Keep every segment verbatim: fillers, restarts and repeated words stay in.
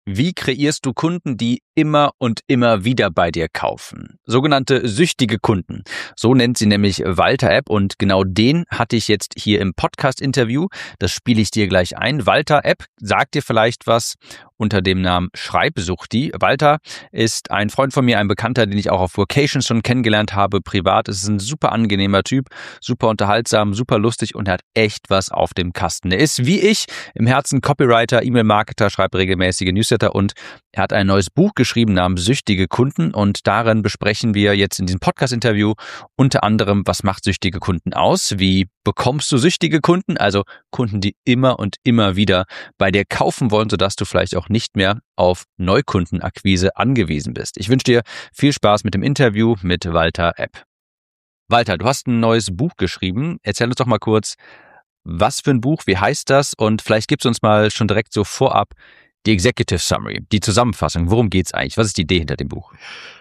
Wie kreierst du Kunden, die immer und immer wieder bei dir kaufen? Sogenannte süchtige Kunden. So nennt sie nämlich Walter App und genau den hatte ich jetzt hier im Podcast-Interview. Das spiele ich dir gleich ein. Walter App sagt dir vielleicht was unter dem Namen Schreibsuchti. Walter ist ein Freund von mir, ein Bekannter, den ich auch auf Vocations schon kennengelernt habe, privat. Es ist ein super angenehmer Typ, super unterhaltsam, super lustig und er hat echt was auf dem Kasten. Er ist wie ich im Herzen Copywriter, E-Mail-Marketer, schreibt regelmäßige Newsletter und er hat ein neues Buch geschrieben namens Süchtige Kunden und darin besprechen wir jetzt in diesem Podcast-Interview unter anderem, was macht süchtige Kunden aus, wie bekommst du süchtige Kunden, also Kunden, die immer und immer wieder bei dir kaufen wollen, sodass du vielleicht auch nicht mehr auf Neukundenakquise angewiesen bist. Ich wünsche dir viel Spaß mit dem Interview mit Walter App. Walter, du hast ein neues Buch geschrieben. Erzähl uns doch mal kurz, was für ein Buch, wie heißt das und vielleicht gibst du uns mal schon direkt so vorab die Executive Summary, die Zusammenfassung. Worum geht's eigentlich? Was ist die Idee hinter dem Buch?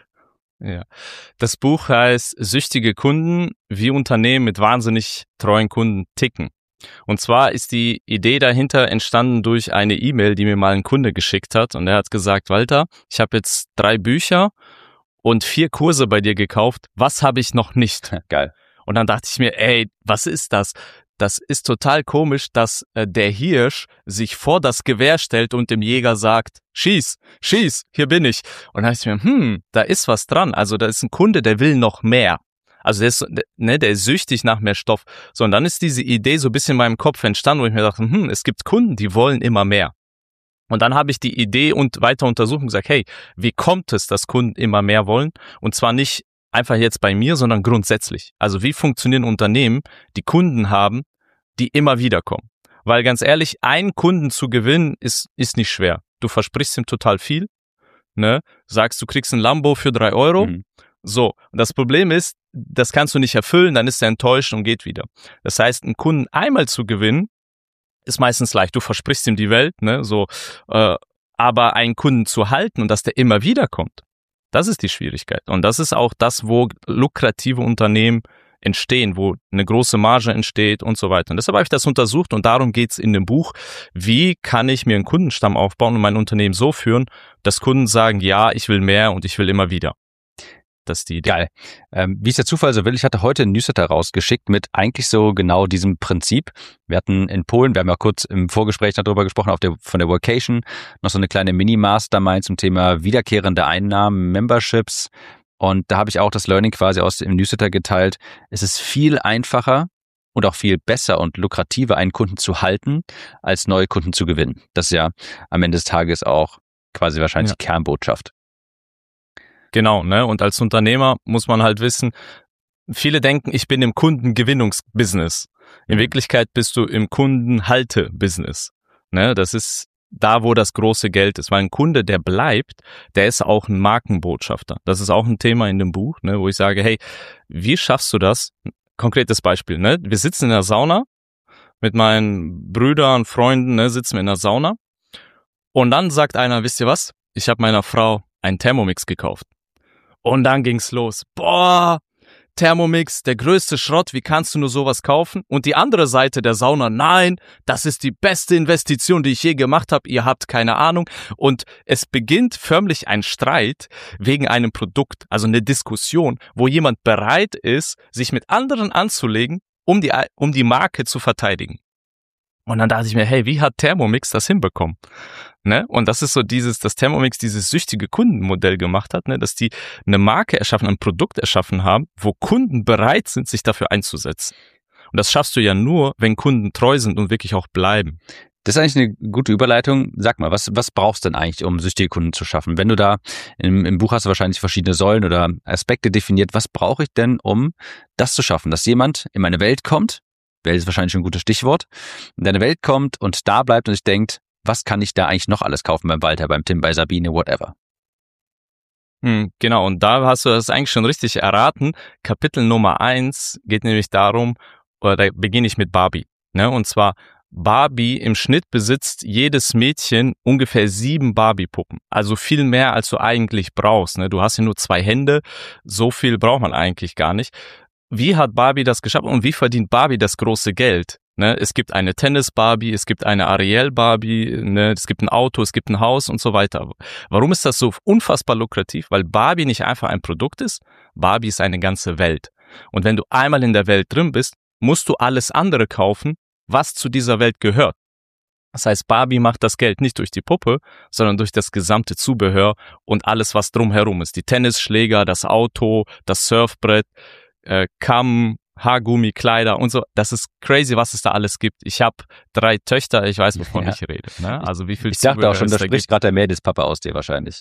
Ja, das Buch heißt Süchtige Kunden, wie Unternehmen mit wahnsinnig treuen Kunden ticken. Und zwar ist die Idee dahinter entstanden durch eine E-Mail, die mir mal ein Kunde geschickt hat. Und er hat gesagt, Walter, ich habe jetzt drei Bücher und vier Kurse bei dir gekauft. Was habe ich noch nicht? Geil. Und dann dachte ich mir, ey, was ist das? Das ist total komisch, dass äh, der Hirsch sich vor das Gewehr stellt und dem Jäger sagt, schieß, schieß, hier bin ich. Und dann dachte ich mir, hm, da ist was dran. Also da ist ein Kunde, der will noch mehr. Also der ist, ne, der ist süchtig nach mehr Stoff. So, und dann ist diese Idee so ein bisschen in meinem Kopf entstanden, wo ich mir dachte, hm, es gibt Kunden, die wollen immer mehr. Und dann habe ich die Idee und weiter untersucht und gesagt, hey, wie kommt es, dass Kunden immer mehr wollen? Und zwar nicht einfach jetzt bei mir, sondern grundsätzlich. Also wie funktionieren Unternehmen, die Kunden haben, die immer wieder kommen? Weil ganz ehrlich, einen Kunden zu gewinnen, ist ist nicht schwer. Du versprichst ihm total viel, ne? Sagst, du kriegst ein Lambo für drei Euro. Mhm. So, und das Problem ist, das kannst du nicht erfüllen, dann ist er enttäuscht und geht wieder. Das heißt, einen Kunden einmal zu gewinnen, ist meistens leicht. Du versprichst ihm die Welt, ne? So, äh, aber einen Kunden zu halten und dass der immer wieder kommt, das ist die Schwierigkeit. Und das ist auch das, wo lukrative Unternehmen entstehen, wo eine große Marge entsteht und so weiter. Und deshalb habe ich das untersucht und darum geht's in dem Buch. Wie kann ich mir einen Kundenstamm aufbauen und mein Unternehmen so führen, dass Kunden sagen, ja, ich will mehr und ich will immer wieder. Das ist die Idee. Geil. Ähm, wie es der Zufall so will, ich hatte heute ein Newsletter rausgeschickt mit eigentlich so genau diesem Prinzip. Wir hatten in Polen, wir haben ja kurz im Vorgespräch darüber gesprochen, auf der, von der Vocation, noch so eine kleine Mini-Mastermind zum Thema wiederkehrende Einnahmen, Memberships. Und da habe ich auch das Learning quasi aus dem Newsletter geteilt. Es ist viel einfacher und auch viel besser und lukrativer, einen Kunden zu halten, als neue Kunden zu gewinnen. Das ist ja am Ende des Tages auch quasi wahrscheinlich Ja. die Kernbotschaft. Genau, ne? Und als Unternehmer muss man halt wissen, viele denken, ich bin im Kundengewinnungsbusiness. In Mhm. Wirklichkeit bist du im Kundenhalte-Business. Ne? Das ist da, wo das große Geld ist. Weil ein Kunde, der bleibt, der ist auch ein Markenbotschafter. Das ist auch ein Thema in dem Buch, ne? Wo ich sage, hey, wie schaffst du das? Konkretes Beispiel, ne? Wir sitzen in der Sauna mit meinen Brüdern, Freunden, ne? Sitzen wir in der Sauna. Und dann sagt einer, wisst ihr was? Ich habe meiner Frau einen Thermomix gekauft. Und dann ging's los. Boah, Thermomix, der größte Schrott, wie kannst du nur sowas kaufen? Und die andere Seite der Sauna, nein, das ist die beste Investition, die ich je gemacht habe, ihr habt keine Ahnung. Und es beginnt förmlich ein Streit wegen einem Produkt, also eine Diskussion, wo jemand bereit ist, sich mit anderen anzulegen, um die, um die Marke zu verteidigen. Und dann dachte ich mir, hey, wie hat Thermomix das hinbekommen? Ne? Und das ist so dieses, dass Thermomix dieses süchtige Kundenmodell gemacht hat, ne? Dass die eine Marke erschaffen, ein Produkt erschaffen haben, wo Kunden bereit sind, sich dafür einzusetzen. Und das schaffst du ja nur, wenn Kunden treu sind und wirklich auch bleiben. Das ist eigentlich eine gute Überleitung. Sag mal, was, was brauchst du denn eigentlich, um süchtige Kunden zu schaffen? Wenn du da im, im Buch hast du wahrscheinlich verschiedene Säulen oder Aspekte definiert. Was brauche ich denn, um das zu schaffen, dass jemand in meine Welt kommt? Welt ist wahrscheinlich schon ein gutes Stichwort. In deine Welt kommt und da bleibt und sich denkt, was kann ich da eigentlich noch alles kaufen beim Walter, beim Tim, bei Sabine, whatever. Hm, genau, und da hast du das eigentlich schon richtig erraten. Kapitel Nummer eins geht nämlich darum, oder da beginne ich mit Barbie. Ne? Und zwar, Barbie, im Schnitt besitzt jedes Mädchen ungefähr sieben Barbie-Puppen. Also viel mehr, als du eigentlich brauchst. Ne? Du hast ja nur zwei Hände, so viel braucht man eigentlich gar nicht. Wie hat Barbie das geschafft und wie verdient Barbie das große Geld? Ne? Es gibt eine Tennis-Barbie, es gibt eine Ariel-Barbie, ne? Es gibt ein Auto, es gibt ein Haus und so weiter. Warum ist das so unfassbar lukrativ? Weil Barbie nicht einfach ein Produkt ist, Barbie ist eine ganze Welt. Und wenn du einmal in der Welt drin bist, musst du alles andere kaufen, was zu dieser Welt gehört. Das heißt, Barbie macht das Geld nicht durch die Puppe, sondern durch das gesamte Zubehör und alles, was drumherum ist. Die Tennisschläger, das Auto, das Surfbrett, äh, Kamm, Haargummi, Kleider und so. Das ist crazy, was es da alles gibt. Ich habe drei Töchter, ich weiß, wovon ja. ich rede. Ne? Also wie viel Ich dachte auch schon, da spricht gerade der Mädelspapa aus dir wahrscheinlich.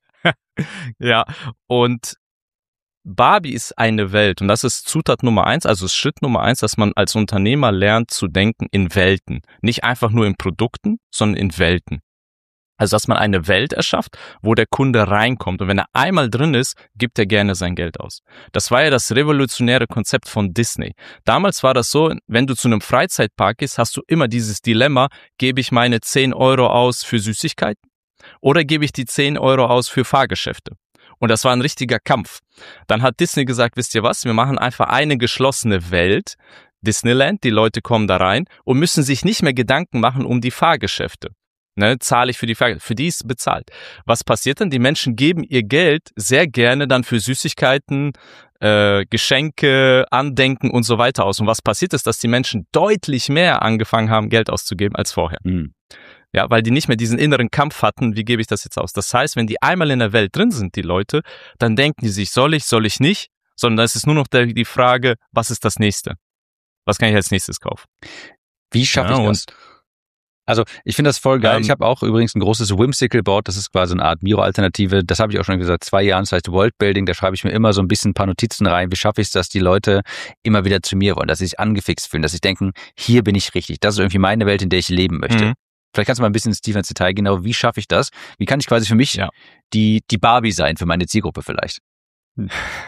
Ja, und Barbie ist eine Welt und das ist Zutat Nummer eins, also Schritt Nummer eins, dass man als Unternehmer lernt zu denken in Welten. Nicht einfach nur in Produkten, sondern in Welten. Also, dass man eine Welt erschafft, wo der Kunde reinkommt. Und wenn er einmal drin ist, gibt er gerne sein Geld aus. Das war ja das revolutionäre Konzept von Disney. Damals war das so, wenn du zu einem Freizeitpark gehst, hast du immer dieses Dilemma, gebe ich meine zehn Euro aus für Süßigkeiten oder gebe ich die zehn Euro aus für Fahrgeschäfte? Und das war ein richtiger Kampf. Dann hat Disney gesagt, wisst ihr was, wir machen einfach eine geschlossene Welt, Disneyland, die Leute kommen da rein und müssen sich nicht mehr Gedanken machen um die Fahrgeschäfte. Ne, zahle ich für die Fahrgeschäfte, für die ist bezahlt. Was passiert dann? Die Menschen geben ihr Geld sehr gerne dann für Süßigkeiten, äh, Geschenke, Andenken und so weiter aus. Und was passiert ist, dass die Menschen deutlich mehr angefangen haben, Geld auszugeben als vorher. Mhm. Ja, weil die nicht mehr diesen inneren Kampf hatten, wie gebe ich das jetzt aus? Das heißt, wenn die einmal in der Welt drin sind, die Leute, dann denken die sich, soll ich, soll ich nicht? Sondern es ist nur noch der, die Frage, was ist das Nächste? Was kann ich als nächstes kaufen? Wie schaffe ja, ich das? Also ich finde das voll geil. Ähm, ich habe auch übrigens ein großes Whimsical-Board, das ist quasi eine Art Miro-Alternative. Das habe ich auch schon gesagt, zwei Jahren, das heißt Worldbuilding. Da schreibe ich mir immer so ein bisschen ein paar Notizen rein. Wie schaffe ich es, dass die Leute immer wieder zu mir wollen, dass sie sich angefixt fühlen, dass sie denken, hier bin ich richtig. Das ist irgendwie meine Welt, in der ich leben möchte. Mhm. Vielleicht kannst du mal ein bisschen tiefer ins Detail, genau, wie schaffe ich das? Wie kann ich quasi für mich ja. die, die Barbie sein, für meine Zielgruppe vielleicht? Hm.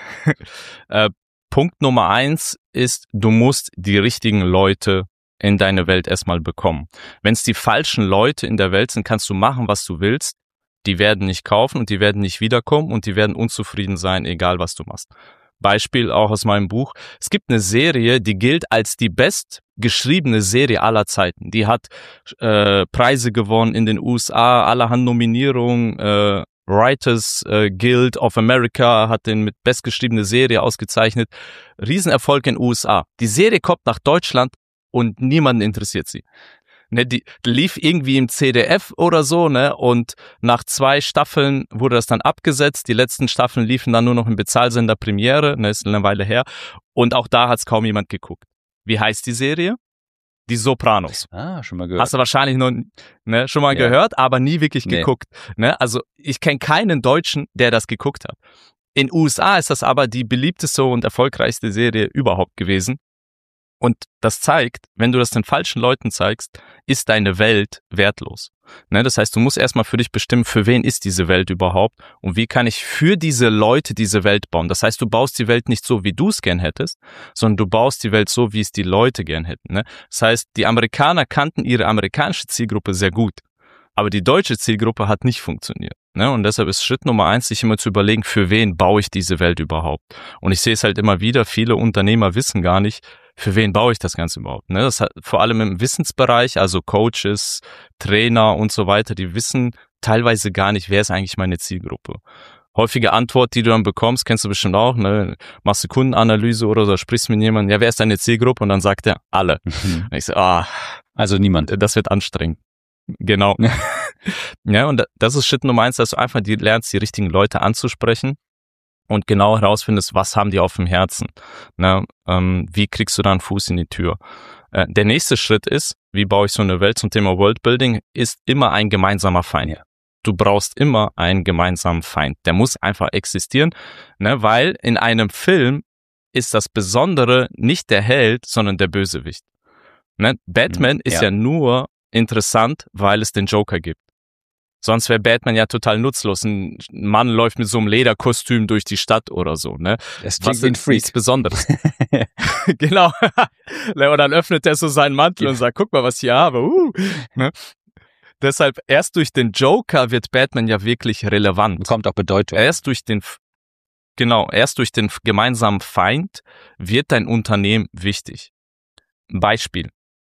äh, Punkt Nummer eins ist, du musst die richtigen Leute in deine Welt erstmal bekommen. Wenn es die falschen Leute in der Welt sind, kannst du machen, was du willst. Die werden nicht kaufen und die werden nicht wiederkommen und die werden unzufrieden sein, egal was du machst. Beispiel auch aus meinem Buch. Es gibt eine Serie, die gilt als die bestgeschriebene Serie aller Zeiten. Die hat äh, Preise gewonnen in den U S A, allerhand Nominierungen. Äh, Writers äh, Guild of America hat den mit bestgeschriebene Serie ausgezeichnet. Riesenerfolg in den U S A. Die Serie kommt nach Deutschland und niemanden interessiert sie. Ne, die, die lief irgendwie im C D F oder so, ne, und nach zwei Staffeln wurde das dann abgesetzt. Die letzten Staffeln liefen dann nur noch im Bezahlsender Premiere, ne, ist eine Weile her. Und auch da hat's kaum jemand geguckt. Wie heißt die Serie? Die Sopranos. Ah, schon mal gehört. Hast du wahrscheinlich noch, ne, schon mal ja. gehört, aber nie wirklich nee. geguckt. Ne, also ich kenne keinen Deutschen, der das geguckt hat. In U S A ist das aber die beliebteste und erfolgreichste Serie überhaupt gewesen. Und das zeigt, wenn du das den falschen Leuten zeigst, ist deine Welt wertlos. Ne, das heißt, du musst erstmal für dich bestimmen, für wen ist diese Welt überhaupt und wie kann ich für diese Leute diese Welt bauen. Das heißt, du baust die Welt nicht so, wie du es gern hättest, sondern du baust die Welt so, wie es die Leute gern hätten. Ne? Das heißt, die Amerikaner kannten ihre amerikanische Zielgruppe sehr gut, aber die deutsche Zielgruppe hat nicht funktioniert. Ne? Und deshalb ist Schritt Nummer eins, sich immer zu überlegen, für wen baue ich diese Welt überhaupt. Und ich sehe es halt immer wieder, viele Unternehmer wissen gar nicht, für wen baue ich das Ganze überhaupt? Ne? Das hat vor allem im Wissensbereich, also Coaches, Trainer und so weiter, die wissen teilweise gar nicht, wer ist eigentlich meine Zielgruppe. Häufige Antwort, die du dann bekommst, kennst du bestimmt auch, ne? Machst du Kundenanalyse oder so, sprichst mit jemandem, ja, wer ist deine Zielgruppe? Und dann sagt er, alle. Mhm. Und ich so, ah, also niemand. Das wird anstrengend. Genau. Ja, und das ist Schritt Nummer eins, dass du einfach die lernst, die richtigen Leute anzusprechen. Und genau herausfindest, was haben die auf dem Herzen. Ne? Ähm, wie kriegst du da einen Fuß in die Tür? Äh, der nächste Schritt ist, wie baue ich so eine Welt zum Thema Worldbuilding, ist immer ein gemeinsamer Feind. Ja. Du brauchst immer einen gemeinsamen Feind. Der muss einfach existieren, ne? Weil in einem Film ist das Besondere nicht der Held, sondern der Bösewicht. Ne? Batman mhm, ist ja. ja nur interessant, weil es den Joker gibt. Sonst wäre Batman ja total nutzlos. Ein Mann läuft mit so einem Lederkostüm durch die Stadt oder so, ne? Das klingt wie ein Freak. Nichts Besonderes. Genau. Und dann öffnet er so seinen Mantel ja. und sagt, guck mal, was ich hier habe. Uh. Ne? Deshalb, erst durch den Joker wird Batman ja wirklich relevant. Bekommt auch Bedeutung. Erst durch den, genau, erst durch den gemeinsamen Feind wird dein Unternehmen wichtig. Beispiel.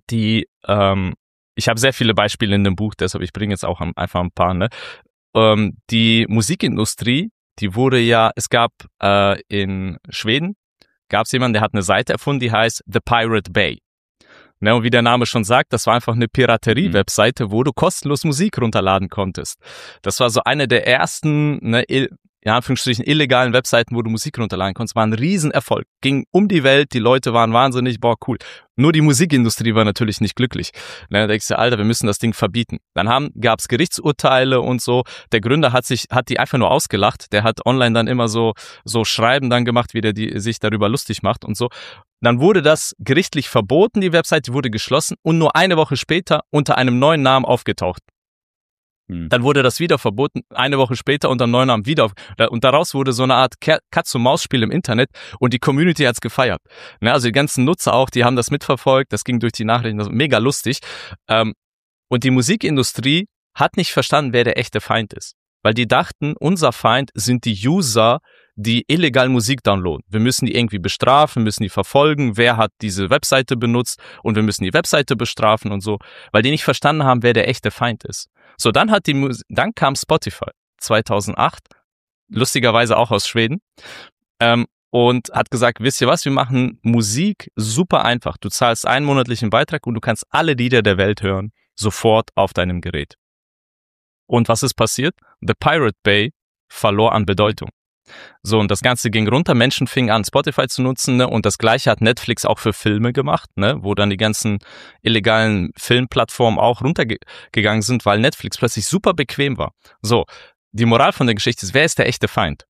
die, ähm, ich habe sehr viele Beispiele in dem Buch, deshalb ich bringe jetzt auch einfach ein paar, ne? Ähm, die Musikindustrie, die wurde ja, es gab äh, in Schweden, gab es jemanden, der hat eine Seite erfunden, die heißt The Pirate Bay. Ne, und wie der Name schon sagt, das war einfach eine Piraterie-Webseite, wo du kostenlos Musik runterladen konntest. Das war so eine der ersten, ne, in Anführungsstrichen illegalen Webseiten, wo du Musik runterladen konntest. War ein Riesenerfolg. Ging um die Welt, die Leute waren wahnsinnig, boah, cool. Nur die Musikindustrie war natürlich nicht glücklich. Ne, da denkst du, Alter, wir müssen das Ding verbieten. Dann haben, gab's Gerichtsurteile und so. Der Gründer hat sich, hat die einfach nur ausgelacht. Der hat online dann immer so, so Schreiben dann gemacht, wie der die, sich darüber lustig macht und so. Dann wurde das gerichtlich verboten, die Website, die wurde geschlossen und nur eine Woche später unter einem neuen Namen aufgetaucht. Hm. Dann wurde das wieder verboten, eine Woche später unter einem neuen Namen wieder. Und daraus wurde so eine Art Katz-und-Maus-Spiel im Internet und die Community hat's gefeiert. Ne, also die ganzen Nutzer auch, die haben das mitverfolgt, das ging durch die Nachrichten, das war mega lustig. Und die Musikindustrie hat nicht verstanden, wer der echte Feind ist. Weil die dachten, unser Feind sind die User, die illegal Musik downloaden. Wir müssen die irgendwie bestrafen, müssen die verfolgen, wer hat diese Webseite benutzt und wir müssen die Webseite bestrafen und so, weil die nicht verstanden haben, wer der echte Feind ist. So, dann hat die Mus- dann kam Spotify zweitausendacht, lustigerweise auch aus Schweden, ähm, und hat gesagt, wisst ihr was, wir machen Musik super einfach. Du zahlst einen monatlichen Beitrag und du kannst alle Lieder der Welt hören, sofort auf deinem Gerät. Und was ist passiert? The Pirate Bay verlor an Bedeutung. So, und das Ganze ging runter, Menschen fingen an, Spotify zu nutzen, ne? Und das Gleiche hat Netflix auch für Filme gemacht, ne? Wo dann die ganzen illegalen Filmplattformen auch runtergegangen sind, weil Netflix plötzlich super bequem war. So, die Moral von der Geschichte ist, wer ist der echte Feind?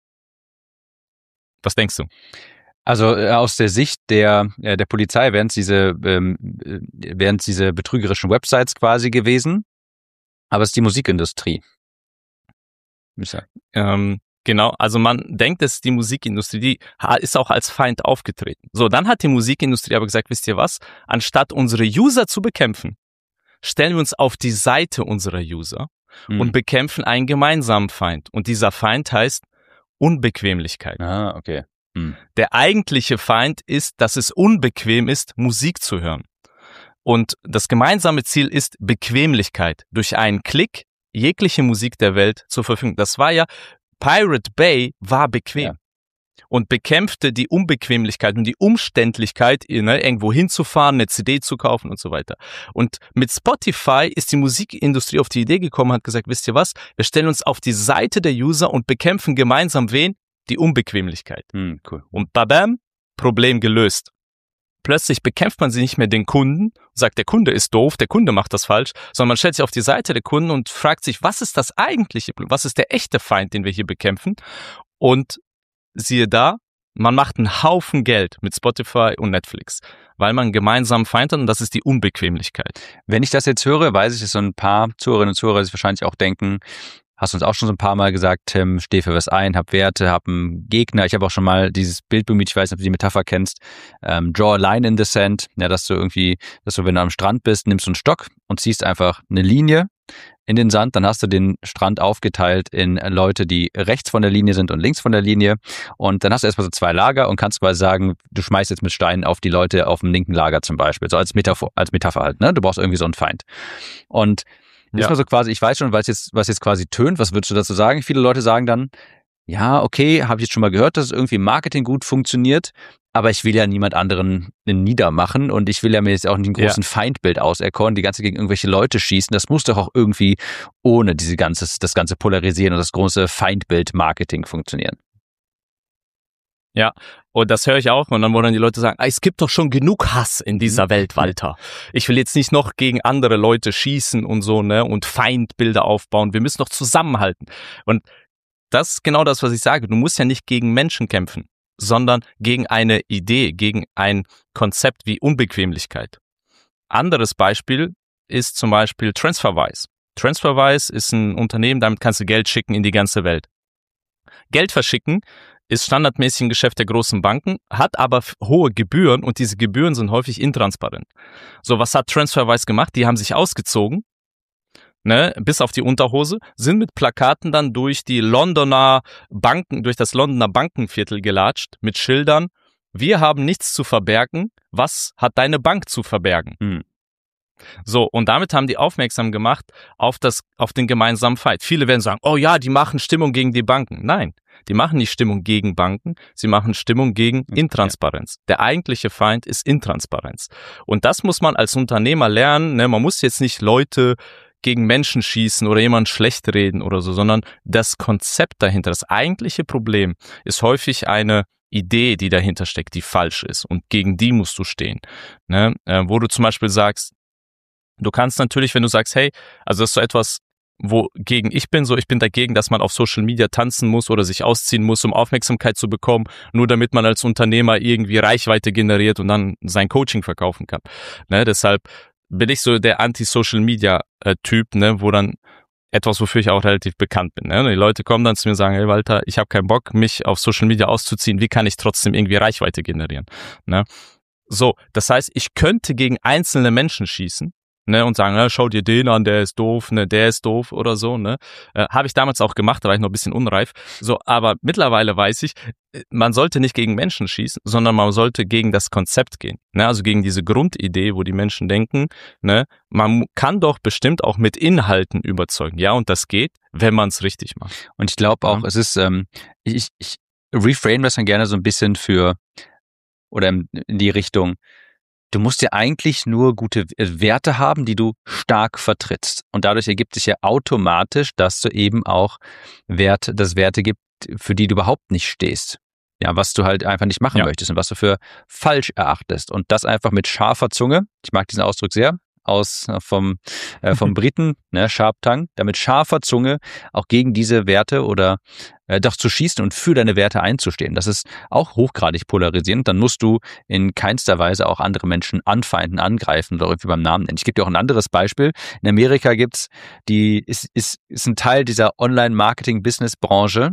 Was denkst du? Also äh, aus der Sicht der äh, der Polizei wären es diese, ähm, äh, wären es diese betrügerischen Websites quasi gewesen, aber es ist die Musikindustrie. Ähm, Genau, also man denkt, dass die Musikindustrie, die ist auch als Feind aufgetreten. So, dann hat die Musikindustrie aber gesagt, wisst ihr was? Anstatt unsere User zu bekämpfen, stellen wir uns auf die Seite unserer User hm. und bekämpfen einen gemeinsamen Feind. Und dieser Feind heißt Unbequemlichkeit. Ah, okay. Hm. Der eigentliche Feind ist, dass es unbequem ist, Musik zu hören. Und das gemeinsame Ziel ist Bequemlichkeit. Durch einen Klick jegliche Musik der Welt zur Verfügung. Das war ja Pirate Bay war bequem ja. und bekämpfte die Unbequemlichkeit und die Umständlichkeit, ne, irgendwo hinzufahren, eine C D zu kaufen und so weiter. Und mit Spotify ist die Musikindustrie auf die Idee gekommen, hat gesagt, wisst ihr was, wir stellen uns auf die Seite der User und bekämpfen gemeinsam wen? Die Unbequemlichkeit. Hm, cool. Und babam, Problem gelöst. Plötzlich bekämpft man sie nicht mehr den Kunden, sagt, der Kunde ist doof, der Kunde macht das falsch, sondern man stellt sich auf die Seite der Kunden und fragt sich, was ist das eigentliche, was ist der echte Feind, den wir hier bekämpfen? Und siehe da, man macht einen Haufen Geld mit Spotify und Netflix, weil man einen gemeinsamen Feind hat und das ist die Unbequemlichkeit. Wenn ich das jetzt höre, weiß ich, dass so ein paar Zuhörerinnen und Zuhörer sich wahrscheinlich auch denken, hast du uns auch schon so ein paar Mal gesagt, Tim, steh für was ein, hab Werte, hab einen Gegner. Ich habe auch schon mal dieses Bild bemüht, ich weiß nicht, ob du die Metapher kennst, ähm, draw a line in the sand, ja, dass du irgendwie, dass du, wenn du am Strand bist, nimmst du einen Stock und ziehst einfach eine Linie in den Sand, dann hast du den Strand aufgeteilt in Leute, die rechts von der Linie sind und links von der Linie und dann hast du erstmal so zwei Lager und kannst quasi sagen, du schmeißt jetzt mit Steinen auf die Leute auf dem linken Lager zum Beispiel, so als Metapher, als Metapher halt, ne? Du brauchst irgendwie so einen Feind. Und ist mal so quasi, ich weiß schon, was jetzt, was jetzt quasi tönt, was würdest du dazu sagen? Viele Leute sagen dann, ja, okay, habe ich jetzt schon mal gehört, dass es irgendwie im Marketing gut funktioniert, aber ich will ja niemand anderen niedermachen und ich will ja mir jetzt auch nicht ein großen ja. Feindbild auserkoren, die ganze gegen irgendwelche Leute schießen. Das muss doch auch irgendwie ohne diese ganze, das ganze Polarisieren und das große Feindbild-Marketing funktionieren. Ja, und das höre ich auch und dann wollen die Leute sagen, es gibt doch schon genug Hass in dieser Welt, Walter. Ich will jetzt nicht noch gegen andere Leute schießen und so, ne, und Feindbilder aufbauen. Wir müssen doch zusammenhalten. Und das ist genau das, was ich sage. Du musst ja nicht gegen Menschen kämpfen, sondern gegen eine Idee, gegen ein Konzept wie Unbequemlichkeit. Anderes Beispiel ist zum Beispiel TransferWise. TransferWise ist ein Unternehmen, damit kannst du Geld schicken in die ganze Welt. Geld verschicken ist standardmäßig ein Geschäft der großen Banken, hat aber hohe Gebühren und diese Gebühren sind häufig intransparent. So, was hat TransferWise gemacht? Die haben sich ausgezogen, ne, bis auf die Unterhose, sind mit Plakaten dann durch die Londoner Banken, durch das Londoner Bankenviertel gelatscht mit Schildern. Wir haben nichts zu verbergen. Was hat deine Bank zu verbergen? Hm. So, und damit haben die aufmerksam gemacht auf das, auf den gemeinsamen Feind. Viele werden sagen, oh ja, die machen Stimmung gegen die Banken. Nein, die machen nicht Stimmung gegen Banken, sie machen Stimmung gegen Intransparenz. Der eigentliche Feind ist Intransparenz. Und das muss man als Unternehmer lernen, ne? Man muss jetzt nicht Leute gegen Menschen schießen oder jemanden schlecht reden oder so, sondern das Konzept dahinter, das eigentliche Problem ist häufig eine Idee, die dahinter steckt, die falsch ist, und gegen die musst du stehen. Ne? Äh, wo du zum Beispiel sagst, du kannst natürlich, wenn du sagst, hey, also das ist so etwas, wogegen ich bin, so ich bin dagegen, dass man auf Social Media tanzen muss oder sich ausziehen muss, um Aufmerksamkeit zu bekommen, nur damit man als Unternehmer irgendwie Reichweite generiert und dann sein Coaching verkaufen kann. Ne? Deshalb bin ich so der Anti-Social-Media-Typ, ne, wo dann etwas, wofür ich auch relativ bekannt bin. Ne? Die Leute kommen dann zu mir und sagen, hey Walter, ich habe keinen Bock, mich auf Social Media auszuziehen, wie kann ich trotzdem irgendwie Reichweite generieren? Ne? So, das heißt, ich könnte gegen einzelne Menschen schießen, ne, und sagen, ja, schau dir den an, der ist doof, ne, der ist doof oder so, ne. Äh, habe ich damals auch gemacht, da war ich noch ein bisschen unreif. So, aber mittlerweile weiß ich, man sollte nicht gegen Menschen schießen, sondern man sollte gegen das Konzept gehen, ne, also gegen diese Grundidee, wo die Menschen denken, ne, man kann doch bestimmt auch mit Inhalten überzeugen, ja, und das geht, wenn man es richtig macht. Und ich glaube auch, ja. es ist, ähm, ich, ich reframe das dann gerne so ein bisschen für, oder in die Richtung, du musst ja eigentlich nur gute Werte haben, die du stark vertrittst. Und dadurch ergibt sich ja automatisch, dass du eben auch Wert, dass Werte gibt, für die du überhaupt nicht stehst. Ja, was du halt einfach nicht machen ja. möchtest und was du für falsch erachtest. Und das einfach mit scharfer Zunge, ich mag diesen Ausdruck sehr, aus vom äh, vom Briten, ne, Sharp Tongue, damit scharfer Zunge auch gegen diese Werte oder äh, doch zu schießen und für deine Werte einzustehen. Das ist auch hochgradig polarisierend. Dann musst du in keinster Weise auch andere Menschen anfeinden, angreifen oder irgendwie beim Namen nennen. Ich gebe dir auch ein anderes Beispiel. In Amerika gibt's die ist ist ist ein Teil dieser Online-Marketing-Business-Branche.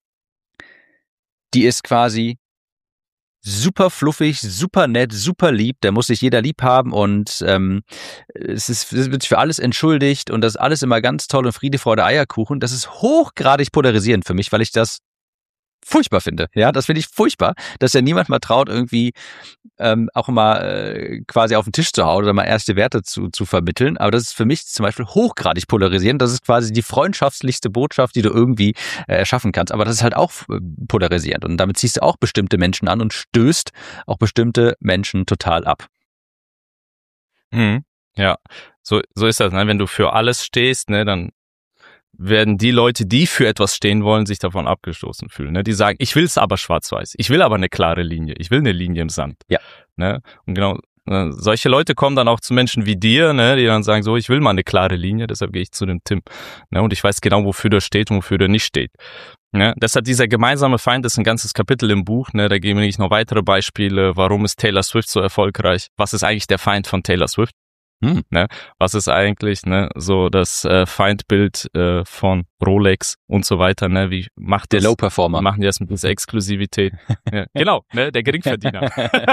Die ist quasi super fluffig, super nett, super lieb, da muss sich jeder lieb haben und ähm, es, ist, es wird für alles entschuldigt und das ist alles immer ganz toll und Friede, Freude, Eierkuchen. Das ist hochgradig polarisierend für mich, weil ich das furchtbar finde. Ja, das finde ich furchtbar, dass ja niemand mal traut, irgendwie ähm, auch mal äh, quasi auf den Tisch zu hauen oder mal erste Werte zu, zu vermitteln. Aber das ist für mich zum Beispiel hochgradig polarisierend. Das ist quasi die freundschaftlichste Botschaft, die du irgendwie äh, erschaffen kannst. Aber das ist halt auch äh, polarisierend. Und damit ziehst du auch bestimmte Menschen an und stößt auch bestimmte Menschen total ab. Mhm. Ja, so, so ist das. Ne? Wenn du für alles stehst, ne, dann werden die Leute, die für etwas stehen wollen, sich davon abgestoßen fühlen. Ne? Die sagen, ich will es aber schwarz-weiß. Ich will aber eine klare Linie. Ich will eine Linie im Sand. Ja. Ne? Und genau, äh, solche Leute kommen dann auch zu Menschen wie dir, ne? Die dann sagen, so, ich will mal eine klare Linie, deshalb gehe ich zu dem Tim. Ne? Und ich weiß genau, wofür der steht und wofür der nicht steht. Ne? Deshalb dieser gemeinsame Feind ist ein ganzes Kapitel im Buch. Ne? Da geben wir noch weitere Beispiele. Warum ist Taylor Swift so erfolgreich? Was ist eigentlich der Feind von Taylor Swift? Hm. Ne? Was ist eigentlich ne so das äh, Feindbild äh, von Rolex und so weiter? Ne? Wie macht der das, Low Performer? Machen die das mit dieser Exklusivität? Ja, genau, ne, der Geringverdiener.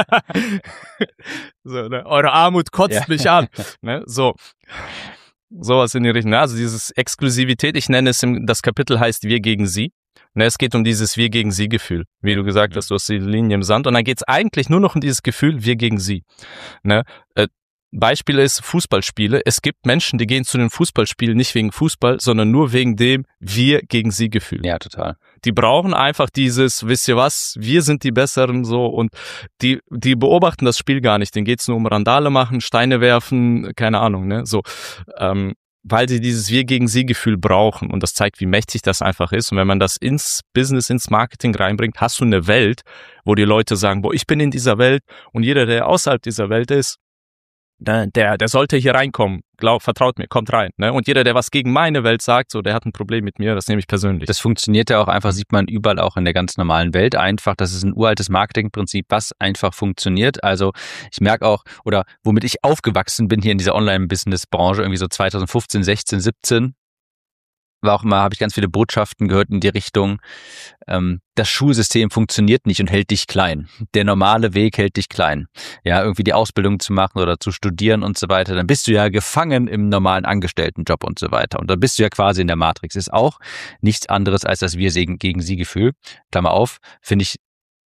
So, ne? Eure Armut kotzt ja. mich an. Ne? So, sowas in die Richtung. Ne? Also dieses Exklusivität, ich nenne es, im, das Kapitel heißt Wir gegen Sie. Ne, es geht um dieses Wir gegen Sie Gefühl, wie du gesagt hast, du hast die Linie im Sand und dann geht es eigentlich nur noch um dieses Gefühl Wir gegen Sie. Ne? Äh, Beispiel ist Fußballspiele. Es gibt Menschen, die gehen zu den Fußballspielen nicht wegen Fußball, sondern nur wegen dem Wir gegen Sie Gefühl. Ja, total. Die brauchen einfach dieses, wisst ihr was, wir sind die Besseren so und die die beobachten das Spiel gar nicht. Denen geht's nur um Randale machen, Steine werfen, keine Ahnung, ne, so, ähm, weil sie dieses Wir gegen Sie Gefühl brauchen und das zeigt, wie mächtig das einfach ist. Und wenn man das ins Business, ins Marketing reinbringt, hast du eine Welt, wo die Leute sagen, boah, ich bin in dieser Welt und jeder, der außerhalb dieser Welt ist, Der, der sollte hier reinkommen, glaub, vertraut mir, kommt rein. Ne? Und jeder, der was gegen meine Welt sagt, so, der hat ein Problem mit mir, das nehme ich persönlich. Das funktioniert ja auch einfach, sieht man überall auch in der ganz normalen Welt einfach. Das ist ein uraltes Marketingprinzip, was einfach funktioniert. Also ich merke auch, oder womit ich aufgewachsen bin hier in dieser Online-Business-Branche, irgendwie so zwanzig fünfzehn, sechzehn, siebzehn, war auch immer, habe ich ganz viele Botschaften gehört in die Richtung, ähm, das Schulsystem funktioniert nicht und hält dich klein. Der normale Weg hält dich klein. Ja, irgendwie die Ausbildung zu machen oder zu studieren und so weiter, dann bist du ja gefangen im normalen Angestelltenjob und so weiter. Und dann bist du ja quasi in der Matrix. Ist auch nichts anderes als das Wir gegen Sie Gefühl. Klammer auf, finde ich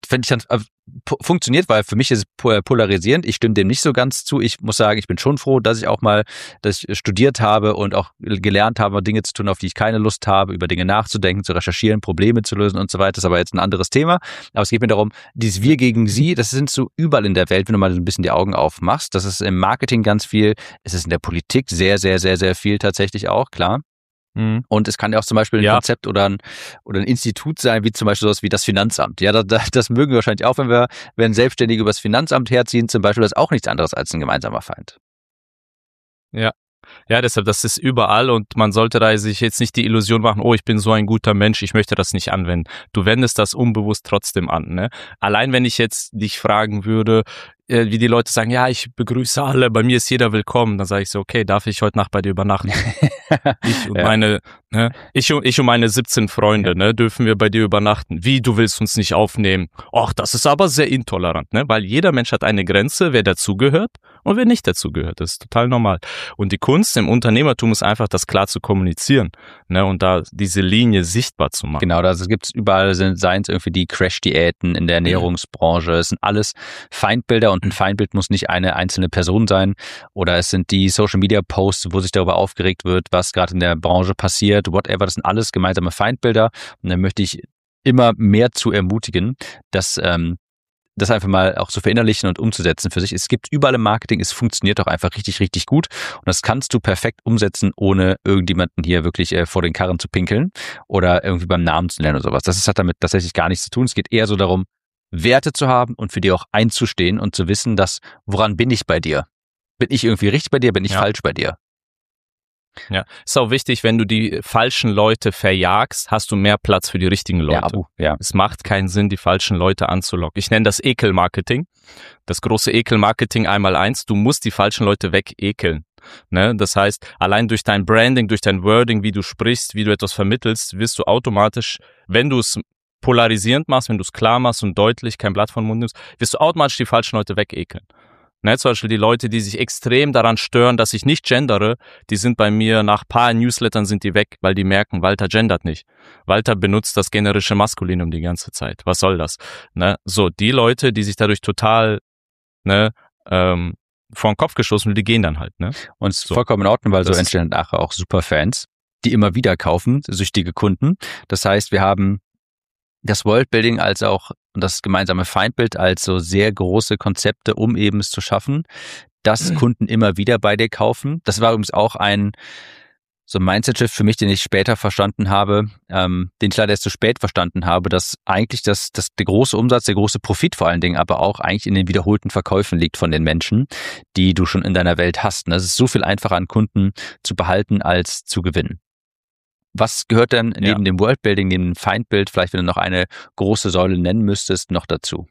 finde ich dann äh, p- funktioniert, weil für mich ist es po- polarisierend. Ich stimme dem nicht so ganz zu. Ich muss sagen, ich bin schon froh, dass ich auch mal dass ich studiert habe und auch gelernt habe, Dinge zu tun, auf die ich keine Lust habe, über Dinge nachzudenken, zu recherchieren, Probleme zu lösen und so weiter. Das ist aber jetzt ein anderes Thema. Aber es geht mir darum, dieses Wir gegen Sie, das sind so überall in der Welt, wenn du mal so ein bisschen die Augen aufmachst. Das ist im Marketing ganz viel. Es ist in der Politik sehr, sehr, sehr, sehr viel tatsächlich auch, klar. Mhm. Und es kann ja auch zum Beispiel ein Ja. Konzept oder ein, oder ein Institut sein, wie zum Beispiel sowas wie das Finanzamt. Ja, das, das mögen wir wahrscheinlich auch, wenn wir, wenn Selbstständige übers Finanzamt herziehen, zum Beispiel, das ist auch nichts anderes als ein gemeinsamer Feind. Ja. Ja, deshalb, das ist überall und man sollte da sich jetzt nicht die Illusion machen, oh, ich bin so ein guter Mensch, ich möchte das nicht anwenden. Du wendest das unbewusst trotzdem an, ne? Allein wenn ich jetzt dich fragen würde, äh, wie die Leute sagen, ja, ich begrüße alle, bei mir ist jeder willkommen, dann sage ich so, okay, darf ich heute Nacht bei dir übernachten? Ich und Ja. meine, ne, ich und, ich und meine siebzehn Freunde, ne, dürfen wir bei dir übernachten. Wie, du willst uns nicht aufnehmen? Och, das ist aber sehr intolerant, ne, weil jeder Mensch hat eine Grenze, wer dazugehört und wer nicht dazugehört. Das ist total normal. Und die Kunst im Unternehmertum ist einfach, das klar zu kommunizieren, ne, und da diese Linie sichtbar zu machen. Genau, das gibt's überall, sind seien es irgendwie die Crash-Diäten in der Ernährungsbranche, es sind alles Feindbilder und ein Feindbild muss nicht eine einzelne Person sein oder es sind die Social-Media-Posts, wo sich darüber aufgeregt wird, was gerade in der Branche passiert, whatever, das sind alles gemeinsame Feindbilder und dann möchte ich immer mehr zu ermutigen, dass ähm, das einfach mal auch zu verinnerlichen und umzusetzen für sich. Es gibt überall im Marketing, es funktioniert auch einfach richtig, richtig gut und das kannst du perfekt umsetzen, ohne irgendjemanden hier wirklich äh, vor den Karren zu pinkeln oder irgendwie beim Namen zu nennen oder sowas. Das ist, hat damit tatsächlich gar nichts zu tun. Es geht eher so darum, Werte zu haben und für die auch einzustehen und zu wissen, dass, woran bin ich bei dir? Bin ich irgendwie richtig bei dir? Bin ich Ja. falsch bei dir? Ja, ist auch wichtig, wenn du die falschen Leute verjagst, hast du mehr Platz für die richtigen Leute. Ja, Abu, ja. Es macht keinen Sinn, die falschen Leute anzulocken. Ich nenne das Ekelmarketing. Das große Ekelmarketing einmal eins. Du musst die falschen Leute wegekeln. Ne? Das heißt, allein durch dein Branding, durch dein Wording, wie du sprichst, wie du etwas vermittelst, wirst du automatisch, wenn du es polarisierend machst, wenn du es klar machst und deutlich, kein Blatt vom Mund nimmst, wirst du automatisch die falschen Leute wegekeln. Ne, zum Beispiel die Leute, die sich extrem daran stören, dass ich nicht gendere, die sind bei mir nach paar Newslettern sind die weg, weil die merken, Walter gendert nicht. Walter benutzt das generische Maskulinum die ganze Zeit. Was soll das? Ne, so, die Leute, die sich dadurch total ne, ähm, vor den Kopf gestoßen sind, die gehen dann halt. Ne? Und es ist So. vollkommen in Ordnung, weil so Das ist- entstehen nachher auch Superfans, die immer wieder kaufen, süchtige Kunden. Das heißt, wir haben das Worldbuilding als auch und das gemeinsame Feindbild als so sehr große Konzepte, um eben es zu schaffen, dass Kunden immer wieder bei dir kaufen. Das war übrigens auch ein so ein Mindset-Shift für mich, den ich später verstanden habe, ähm, den ich leider erst zu spät verstanden habe, dass eigentlich das, das, der große Umsatz, der große Profit vor allen Dingen aber auch eigentlich in den wiederholten Verkäufen liegt von den Menschen, die du schon in deiner Welt hast. Und es ist so viel einfacher an Kunden zu behalten als zu gewinnen. Was gehört denn neben Ja. dem Worldbuilding, neben dem Feindbild, vielleicht wenn du noch eine große Säule nennen müsstest, noch dazu?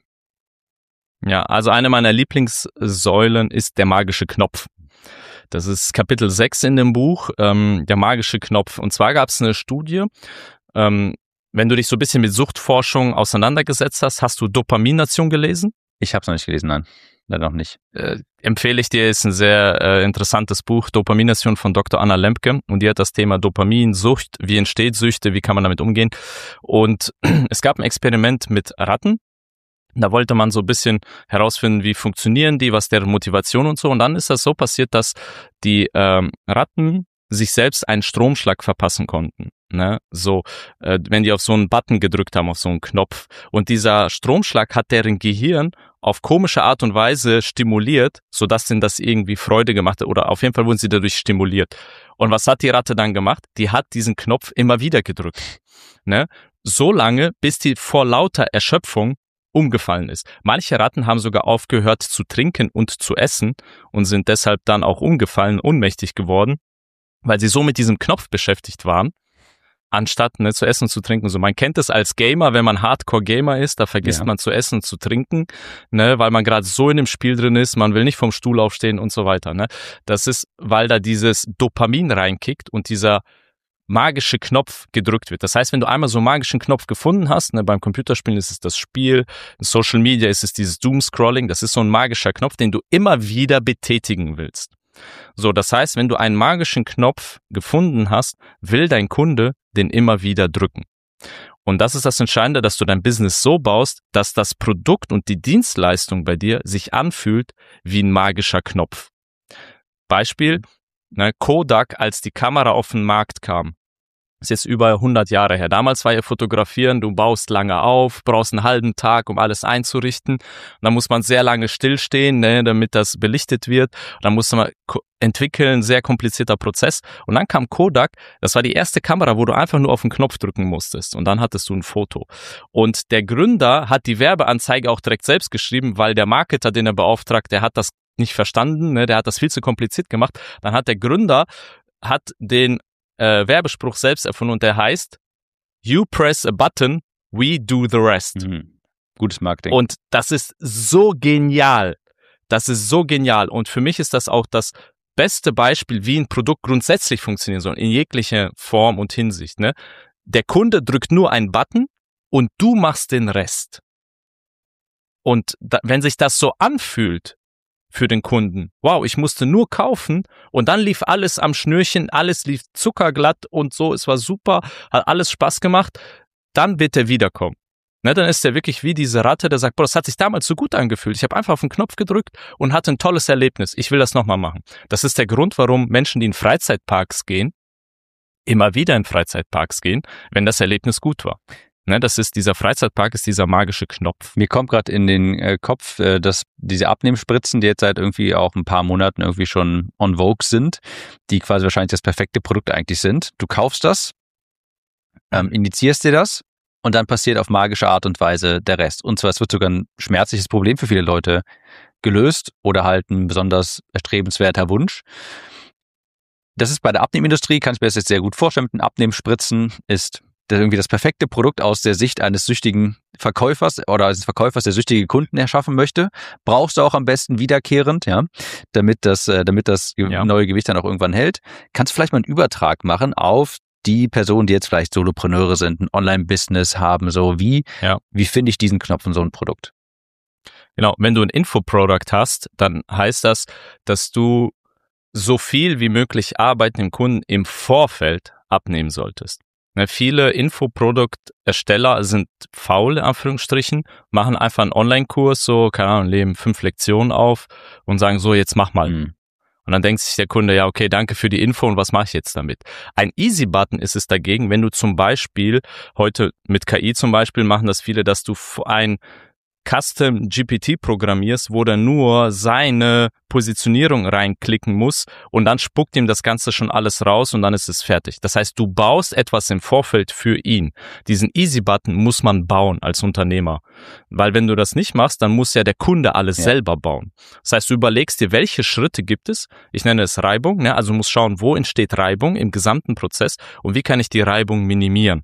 Ja, also eine meiner Lieblingssäulen ist der magische Knopf. Das ist Kapitel sechs in dem Buch, ähm, der magische Knopf. Und zwar gab es eine Studie, ähm, wenn du dich so ein bisschen mit Suchtforschung auseinandergesetzt hast, hast du Dopamination gelesen? Ich habe es noch nicht gelesen, nein, leider noch nicht. Äh, empfehle ich dir, ist ein sehr äh, interessantes Buch, Dopamination von Doktor Anna Lembke. Und die hat das Thema Dopamin, Sucht, wie entsteht Süchte, wie kann man damit umgehen. Und es gab ein Experiment mit Ratten. Da wollte man so ein bisschen herausfinden, wie funktionieren die, was deren Motivation und so. Und dann ist das so passiert, dass die ähm, Ratten sich selbst einen Stromschlag verpassen konnten. Ne? So, äh, wenn die auf so einen Button gedrückt haben, auf so einen Knopf. Und dieser Stromschlag hat deren Gehirn auf komische Art und Weise stimuliert, sodass denen das irgendwie Freude gemacht hat. Oder auf jeden Fall wurden sie dadurch stimuliert. Und was hat die Ratte dann gemacht? Die hat diesen Knopf immer wieder gedrückt. Ne? So lange, bis die vor lauter Erschöpfung umgefallen ist. Manche Ratten haben sogar aufgehört zu trinken und zu essen und sind deshalb dann auch umgefallen, ohnmächtig geworden, weil sie so mit diesem Knopf beschäftigt waren, anstatt ne, zu essen und zu trinken. So, man kennt es als Gamer, wenn man Hardcore-Gamer ist, da vergisst Ja. man zu essen und zu trinken, ne, weil man gerade so in dem Spiel drin ist, man will nicht vom Stuhl aufstehen und so weiter. Ne. Das ist, weil da dieses Dopamin reinkickt und dieser magische Knopf gedrückt wird. Das heißt, wenn du einmal so einen magischen Knopf gefunden hast, ne, beim Computerspielen ist es das Spiel, in Social Media ist es dieses Doomscrolling, das ist so ein magischer Knopf, den du immer wieder betätigen willst. So, das heißt, wenn du einen magischen Knopf gefunden hast, will dein Kunde den immer wieder drücken. Und das ist das Entscheidende, dass du dein Business so baust, dass das Produkt und die Dienstleistung bei dir sich anfühlt wie ein magischer Knopf. Beispiel, ne, Kodak, als die Kamera auf den Markt kam. Das ist jetzt über hundert Jahre her. Damals war ja Fotografieren, du baust lange auf, brauchst einen halben Tag, um alles einzurichten. Und dann muss man sehr lange stillstehen, ne, damit das belichtet wird. Und dann musste man ko- entwickeln, sehr komplizierter Prozess. Und dann kam Kodak, das war die erste Kamera, wo du einfach nur auf den Knopf drücken musstest. Und dann hattest du ein Foto. Und der Gründer hat die Werbeanzeige auch direkt selbst geschrieben, weil der Marketer, den er beauftragt, der hat das nicht verstanden, ne, der hat das viel zu kompliziert gemacht. Dann hat der Gründer, hat den Äh, Werbespruch selbst erfunden und der heißt You press a button, we do the rest. Mhm. Gutes Marketing. Und das ist so genial. Das ist so genial. Und für mich ist das auch das beste Beispiel, wie ein Produkt grundsätzlich funktionieren soll, in jeglicher Form und Hinsicht. Ne? Der Kunde drückt nur einen Button und du machst den Rest. Und da, wenn sich das so anfühlt, für den Kunden. Wow, ich musste nur kaufen und dann lief alles am Schnürchen, alles lief zuckerglatt und so, es war super, hat alles Spaß gemacht, dann wird er wiederkommen. Ne, dann ist er wirklich wie diese Ratte, der sagt, boah, das hat sich damals so gut angefühlt. Ich habe einfach auf den Knopf gedrückt und hatte ein tolles Erlebnis. Ich will das nochmal machen. Das ist der Grund, warum Menschen, die in Freizeitparks gehen, immer wieder in Freizeitparks gehen, wenn das Erlebnis gut war. Ne, das ist dieser Freizeitpark, ist dieser magische Knopf. Mir kommt gerade in den äh, Kopf, äh, dass diese Abnehmspritzen, die jetzt seit irgendwie auch ein paar Monaten irgendwie schon on vogue sind, die quasi wahrscheinlich das perfekte Produkt eigentlich sind. Du kaufst das, ähm, injizierst dir das und dann passiert auf magische Art und Weise der Rest. Und zwar, es wird sogar ein schmerzliches Problem für viele Leute gelöst oder halt ein besonders erstrebenswerter Wunsch. Das ist bei der Abnehmindustrie, kann ich mir das jetzt sehr gut vorstellen, mit den Abnehmspritzen ist das irgendwie das perfekte Produkt aus der Sicht eines süchtigen Verkäufers oder eines Verkäufers, der süchtige Kunden erschaffen möchte. Brauchst du auch am besten wiederkehrend, ja, damit das, damit das Ja. neue Gewicht dann auch irgendwann hält. Kannst du vielleicht mal einen Übertrag machen auf die Personen, die jetzt vielleicht Solopreneure sind, ein Online-Business haben, so wie, Ja. wie finde ich diesen Knopf in so ein Produkt? Genau, wenn du ein Infoprodukt hast, dann heißt das, dass du so viel wie möglich Arbeit dem Kunden im Vorfeld abnehmen solltest. Ne, viele Infoproduktersteller sind faul, in Anführungsstrichen, machen einfach einen Online-Kurs, so, keine Ahnung, leben fünf Lektionen auf und sagen so, jetzt mach mal. Mhm. Und dann denkt sich der Kunde, ja, okay, danke für die Info und was mache ich jetzt damit? Ein Easy-Button ist es dagegen, wenn du zum Beispiel, heute mit K I zum Beispiel machen das viele, dass du ein Custom G P T programmierst, wo der nur seine Positionierung reinklicken muss und dann spuckt ihm das Ganze schon alles raus und dann ist es fertig. Das heißt, du baust etwas im Vorfeld für ihn. Diesen Easy-Button muss man bauen als Unternehmer. Weil wenn du das nicht machst, dann muss ja der Kunde alles Ja. selber bauen. Das heißt, du überlegst dir, welche Schritte gibt es? Ich nenne es Reibung. Ne? Also du musst schauen, wo entsteht Reibung im gesamten Prozess und wie kann ich die Reibung minimieren?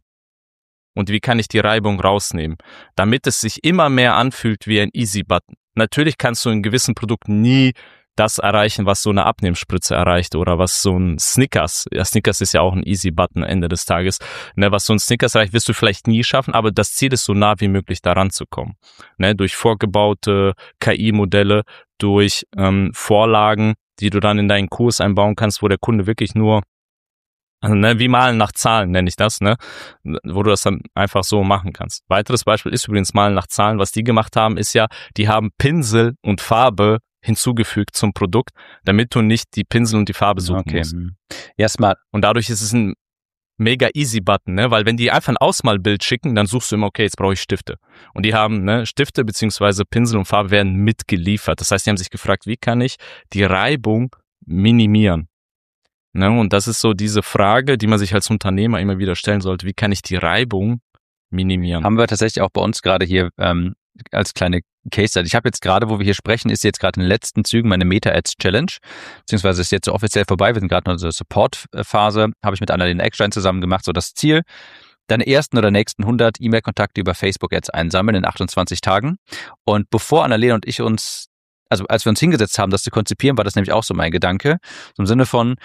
Und wie kann ich die Reibung rausnehmen, damit es sich immer mehr anfühlt wie ein Easy-Button. Natürlich kannst du in gewissen Produkten nie das erreichen, was so eine Abnehmspritze erreicht oder was so ein Snickers, ja, Snickers ist ja auch ein Easy-Button am Ende des Tages, ne, was so ein Snickers erreicht, wirst du vielleicht nie schaffen, aber das Ziel ist, so nah wie möglich daran zu kommen. Ne, durch vorgebaute K I-Modelle, durch ähm, Vorlagen, die du dann in deinen Kurs einbauen kannst, wo der Kunde wirklich nur Also, ne, wie Malen nach Zahlen nenne ich das, ne, wo du das dann einfach so machen kannst. Weiteres Beispiel ist übrigens Malen nach Zahlen. Was die gemacht haben, ist ja, die haben Pinsel und Farbe hinzugefügt zum Produkt, damit du nicht die Pinsel und die Farbe suchen Okay. musst. Ja, smart. Und dadurch ist es ein mega easy Button, ne, weil wenn die einfach ein Ausmalbild schicken, dann suchst du immer, okay, jetzt brauche ich Stifte. Und die haben, ne, Stifte beziehungsweise Pinsel und Farbe werden mitgeliefert. Das heißt, die haben sich gefragt, wie kann ich die Reibung minimieren? Ne, und das ist so diese Frage, die man sich als Unternehmer immer wieder stellen sollte. Wie kann ich die Reibung minimieren? Haben wir tatsächlich auch bei uns gerade hier ähm, als kleine Case Study. Ich habe jetzt gerade, wo wir hier sprechen, ist jetzt gerade in den letzten Zügen meine Meta-Ads-Challenge, beziehungsweise ist jetzt so offiziell vorbei. Wir sind gerade noch in der Support-Phase, habe ich mit Annalena Eckstein zusammen gemacht. So das Ziel, deine ersten oder nächsten hundert E-Mail-Kontakte über Facebook-Ads einsammeln in achtundzwanzig Tagen. Und bevor Annalena und ich uns, also als wir uns hingesetzt haben, das zu konzipieren, war das nämlich auch so mein Gedanke. So im Sinne von,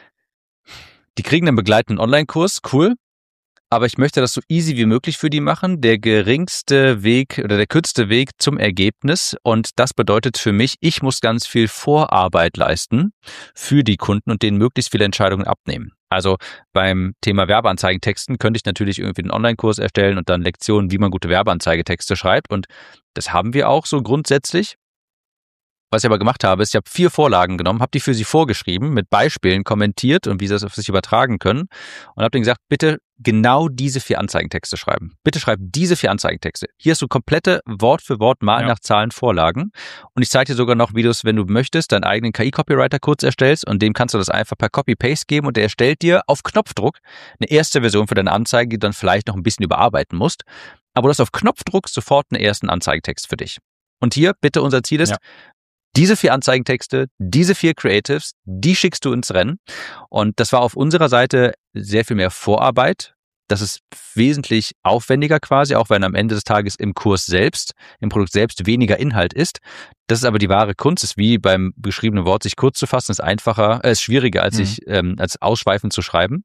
die kriegen einen begleitenden Online-Kurs, cool, aber ich möchte das so easy wie möglich für die machen. Der geringste Weg oder der kürzeste Weg zum Ergebnis. Und das bedeutet für mich, ich muss ganz viel Vorarbeit leisten für die Kunden und denen möglichst viele Entscheidungen abnehmen. Also beim Thema Werbeanzeigentexten könnte ich natürlich irgendwie einen Online-Kurs erstellen und dann Lektionen, wie man gute Werbeanzeigetexte schreibt. Und das haben wir auch so grundsätzlich. Was ich aber gemacht habe, ist, ich habe vier Vorlagen genommen, habe die für sie vorgeschrieben, mit Beispielen kommentiert und wie sie das auf sich übertragen können und habe denen gesagt, bitte genau diese vier Anzeigentexte schreiben. Bitte schreib diese vier Anzeigentexte. Hier hast du komplette Wort für Wort mal Ja. nach Zahlen Vorlagen und ich zeige dir sogar noch, wie du es, wenn du möchtest, deinen eigenen K I-Copywriter kurz erstellst und dem kannst du das einfach per Copy-Paste geben und der erstellt dir auf Knopfdruck eine erste Version für deine Anzeige, die du dann vielleicht noch ein bisschen überarbeiten musst. Aber du hast auf Knopfdruck sofort einen ersten Anzeigentext für dich. Und hier bitte unser Ziel ist, Ja. diese vier Anzeigentexte, diese vier Creatives, die schickst du ins Rennen. Und das war auf unserer Seite sehr viel mehr Vorarbeit. Das ist wesentlich aufwendiger quasi, auch wenn am Ende des Tages im Kurs selbst, im Produkt selbst weniger Inhalt ist. Das ist aber die wahre Kunst. Es ist wie beim beschriebenen Wort, sich kurz zu fassen, ist einfacher, äh, ist schwieriger, als Mhm. sich ähm, als ausschweifend zu schreiben.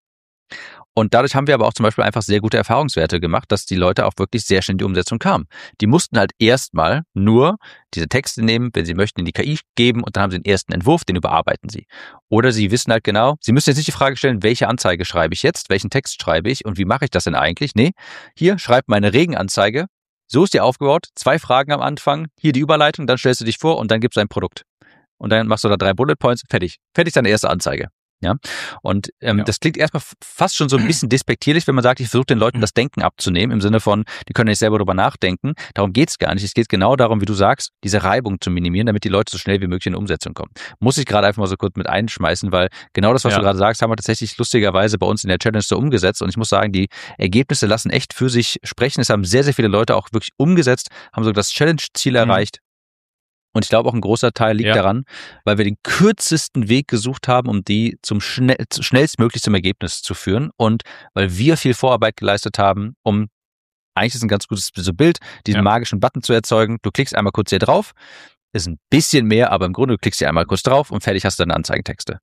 Und dadurch haben wir aber auch zum Beispiel einfach sehr gute Erfahrungswerte gemacht, dass die Leute auch wirklich sehr schnell in die Umsetzung kamen. Die mussten halt erstmal nur diese Texte nehmen, wenn sie möchten, in die K I geben und dann haben sie den ersten Entwurf, den überarbeiten sie. Oder sie wissen halt genau, sie müssen jetzt nicht die Frage stellen, welche Anzeige schreibe ich jetzt, welchen Text schreibe ich und wie mache ich das denn eigentlich? Nee, hier schreib meine Regenanzeige, so ist die aufgebaut, zwei Fragen am Anfang, hier die Überleitung, dann stellst du dich vor und dann gibst du ein Produkt. Und dann machst du da drei Bullet Points, fertig. Fertig deine erste Anzeige. Ja, und ähm, Ja. das klingt erstmal f- fast schon so ein bisschen despektierlich, wenn man sagt, ich versuche den Leuten das Denken abzunehmen, im Sinne von, die können nicht selber drüber nachdenken. Darum geht's gar nicht. Es geht genau darum, wie du sagst, diese Reibung zu minimieren, damit die Leute so schnell wie möglich in die Umsetzung kommen. Muss ich gerade einfach mal so kurz mit einschmeißen, weil genau das, was Ja. du gerade sagst, haben wir tatsächlich lustigerweise bei uns in der Challenge so umgesetzt. Und ich muss sagen, die Ergebnisse lassen echt für sich sprechen. Es haben sehr, sehr viele Leute auch wirklich umgesetzt, haben sogar das Challenge-Ziel Mhm. erreicht. Und ich glaube, auch ein großer Teil liegt Ja. daran, weil wir den kürzesten Weg gesucht haben, um die zum schnell, schnellstmöglich zum Ergebnis zu führen und weil wir viel Vorarbeit geleistet haben, um, eigentlich ist ein ganz gutes so Bild, diesen Ja. magischen Button zu erzeugen. Du klickst einmal kurz hier drauf, ist ein bisschen mehr, aber im Grunde du klickst hier einmal kurz drauf und fertig hast du deine Anzeigentexte.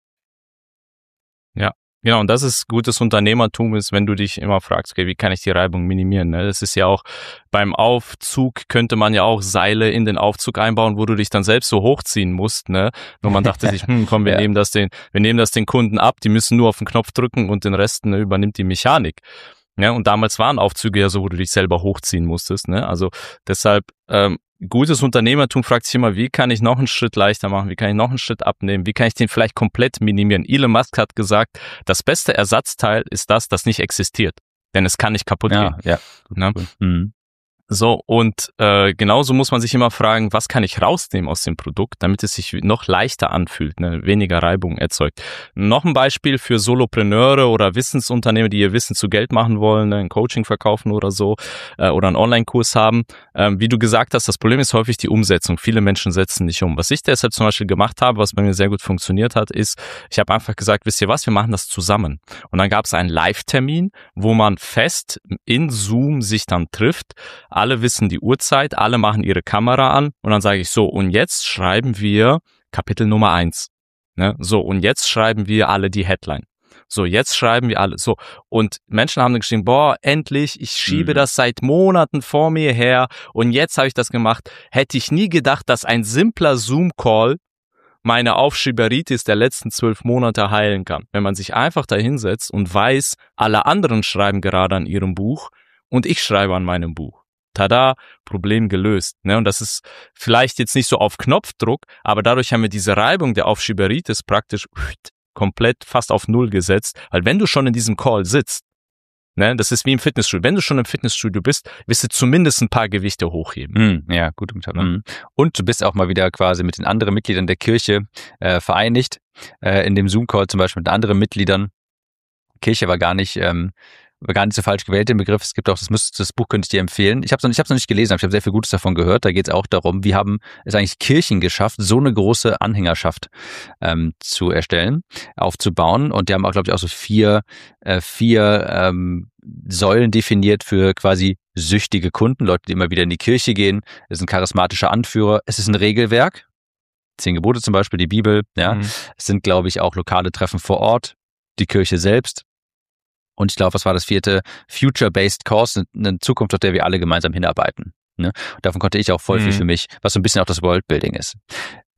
Genau, und das ist gutes Unternehmertum, ist, wenn du dich immer fragst, okay, wie kann ich die Reibung minimieren? Ne? Das ist ja auch beim Aufzug, könnte man ja auch Seile in den Aufzug einbauen, wo du dich dann selbst so hochziehen musst. Ne? Nur man dachte sich, hm, komm, wir Ja. nehmen das den, wir nehmen das den Kunden ab, die müssen nur auf den Knopf drücken und den Rest ne, übernimmt die Mechanik. Ja, und damals waren Aufzüge ja so, wo du dich selber hochziehen musstest. Ne? Also deshalb ähm, gutes Unternehmertum fragt sich immer, wie kann ich noch einen Schritt leichter machen, wie kann ich noch einen Schritt abnehmen, wie kann ich den vielleicht komplett minimieren. Elon Musk hat gesagt, das beste Ersatzteil ist das, das nicht existiert, denn es kann nicht kaputt Ja, gehen. ja. Ne? Mhm. So, und äh, genauso muss man sich immer fragen, was kann ich rausnehmen aus dem Produkt, damit es sich noch leichter anfühlt, ne? Weniger Reibung erzeugt. Noch ein Beispiel für Solopreneure oder Wissensunternehmer, die ihr Wissen zu Geld machen wollen, ne? Ein Coaching verkaufen oder so äh, oder einen Online-Kurs haben. Ähm, wie du gesagt hast, das Problem ist häufig die Umsetzung. Viele Menschen setzen nicht um. Was ich deshalb zum Beispiel gemacht habe, was bei mir sehr gut funktioniert hat, ist, ich habe einfach gesagt, wisst ihr was, wir machen das zusammen. Und dann gab es einen Live-Termin, wo man fest in Zoom sich dann trifft. Alle wissen die Uhrzeit, alle machen ihre Kamera an und dann sage ich so, und jetzt schreiben wir Kapitel Nummer eins. Ne? So, und jetzt schreiben wir alle die Headline. So, jetzt schreiben wir alle. So, und Menschen haben dann geschrieben, boah, endlich, ich schiebe Mhm. das seit Monaten vor mir her und jetzt habe ich das gemacht. Hätte ich nie gedacht, dass ein simpler Zoom-Call meine Aufschieberitis der letzten zwölf Monate heilen kann. Wenn man sich einfach da hinsetzt und weiß, alle anderen schreiben gerade an ihrem Buch und ich schreibe an meinem Buch. Tada, Problem gelöst. Ne? Und das ist vielleicht jetzt nicht so auf Knopfdruck, aber dadurch haben wir diese Reibung der Aufschieberitis praktisch komplett fast auf Null gesetzt. Weil wenn du schon in diesem Call sitzt, ne, das ist wie im Fitnessstudio, wenn du schon im Fitnessstudio bist, wirst du zumindest ein paar Gewichte hochheben. Mhm. Ja, gut. Mhm. Und du bist auch mal wieder quasi mit den anderen Mitgliedern der Kirche äh, vereinigt, äh, in dem Zoom-Call zum Beispiel mit anderen Mitgliedern. Kirche war gar nicht... Ähm, war gar nicht so falsch gewählt, den Begriff. Es gibt auch, das, müsst, das Buch könnte ich dir empfehlen. Ich habe es noch, ich hab's noch nicht gelesen, aber ich habe sehr viel Gutes davon gehört. Da geht es auch darum, wie haben es eigentlich Kirchen geschafft, so eine große Anhängerschaft ähm, zu erstellen, aufzubauen. Und die haben auch, glaube ich, auch so vier, äh, vier ähm, Säulen definiert für quasi süchtige Kunden, Leute, die immer wieder in die Kirche gehen. Es ist ein charismatischer Anführer. Es ist ein Regelwerk. Zehn Gebote zum Beispiel, die Bibel. Ja, mhm. Es sind, glaube ich, auch lokale Treffen vor Ort, die Kirche selbst. Und ich glaube, was war das vierte? Future-Based Course, eine Zukunft, auf der wir alle gemeinsam hinarbeiten. Ne? Davon konnte ich auch voll mhm. viel für mich, was so ein bisschen auch das Worldbuilding ist.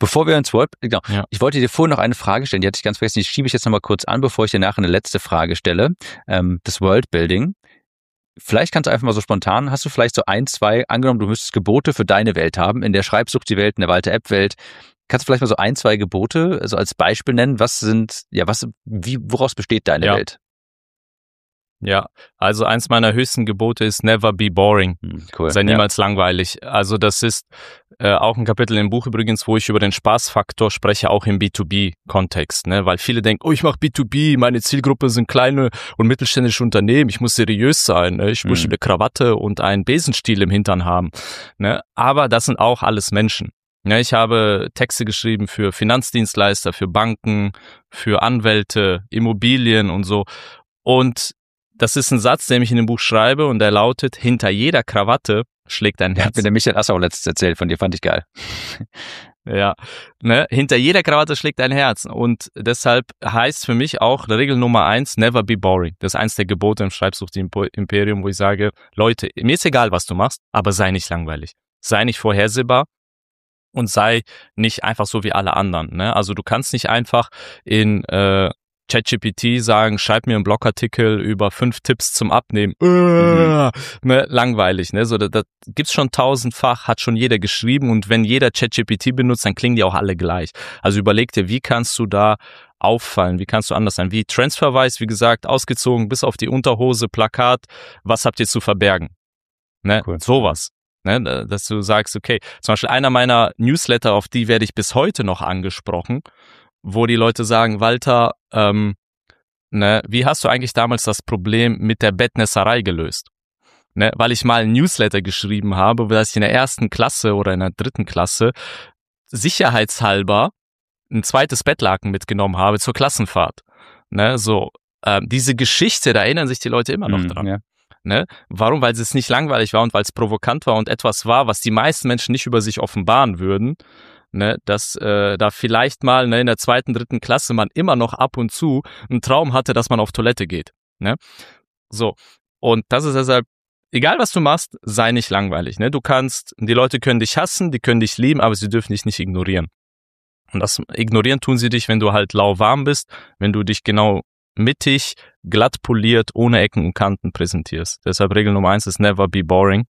Bevor wir ins World, genau, Ja. ich wollte dir vorhin noch eine Frage stellen, die hatte ich ganz vergessen, die schiebe ich jetzt nochmal kurz an, bevor ich dir nachher eine letzte Frage stelle, ähm, das Worldbuilding. Vielleicht kannst du einfach mal so spontan, hast du vielleicht so ein, zwei, angenommen, du müsstest Gebote für deine Welt haben, in der Schreibsucht die Welt, in der Walter-App-Welt, kannst du vielleicht mal so ein, zwei Gebote, also als Beispiel nennen, was sind, ja, was, wie, woraus besteht deine Ja. Welt? Ja, also eins meiner höchsten Gebote ist never be boring. Hm, cool. Sei niemals ja. langweilig. Also das ist äh, auch ein Kapitel im Buch übrigens, wo ich über den Spaßfaktor spreche, auch im B zwei B-Kontext, ne? Weil viele denken, oh, ich mache B zwei B, meine Zielgruppe sind kleine und mittelständische Unternehmen, ich muss seriös sein, ne? Ich muss hm. eine Krawatte und einen Besenstiel im Hintern haben. Ne? Aber das sind auch alles Menschen. Ja, ich habe Texte geschrieben für Finanzdienstleister, für Banken, für Anwälte, Immobilien und so. Und das ist ein Satz, den ich in dem Buch schreibe und der lautet, hinter jeder Krawatte schlägt ein Herz. Hat mir der Michael Assau letztens erzählt, von dir fand ich geil. Ja, ne, hinter jeder Krawatte schlägt ein Herz und deshalb heißt für mich auch Regel Nummer eins, never be boring. Das ist eins der Gebote im Schreibsucht-Imperium, wo ich sage, Leute, mir ist egal, was du machst, aber sei nicht langweilig. Sei nicht vorhersehbar. Und sei nicht einfach so wie alle anderen. Ne? Also du kannst nicht einfach in äh, ChatGPT sagen, schreib mir einen Blogartikel über fünf Tipps zum Abnehmen. Mhm. Ne? Langweilig. Ne? So, das, das gibt's schon tausendfach, hat schon jeder geschrieben. Und wenn jeder ChatGPT benutzt, dann klingen die auch alle gleich. Also überleg dir, wie kannst du da auffallen? Wie kannst du anders sein? Wie Transferwise, wie gesagt, ausgezogen bis auf die Unterhose, Plakat. Was habt ihr zu verbergen? Ne? Cool. Sowas. Ne, dass du sagst, okay, zum Beispiel einer meiner Newsletter, auf die werde ich bis heute noch angesprochen, wo die Leute sagen, Walter, ähm, ne, wie hast du eigentlich damals das Problem mit der Bettnässerei gelöst? Ne, weil ich mal ein Newsletter geschrieben habe, dass ich in der ersten Klasse oder in der dritten Klasse sicherheitshalber ein zweites Bettlaken mitgenommen habe zur Klassenfahrt. Ne, so, äh, diese Geschichte, da erinnern sich die Leute immer noch mm, dran. Ja. Ne? Warum? Weil es nicht langweilig war und weil es provokant war und etwas war, was die meisten Menschen nicht über sich offenbaren würden, ne? Dass äh, da vielleicht mal ne, in der zweiten, dritten Klasse man immer noch ab und zu einen Traum hatte, dass man auf Toilette geht. Ne? So, und das ist deshalb, egal was du machst, sei nicht langweilig. Ne? Du kannst, die Leute können dich hassen, die können dich lieben, aber sie dürfen dich nicht ignorieren. Und das ignorieren tun sie dich, wenn du halt lauwarm bist, wenn du dich genau mittig, glatt poliert, ohne Ecken und Kanten präsentierst. Deshalb Regel Nummer eins ist never be boring.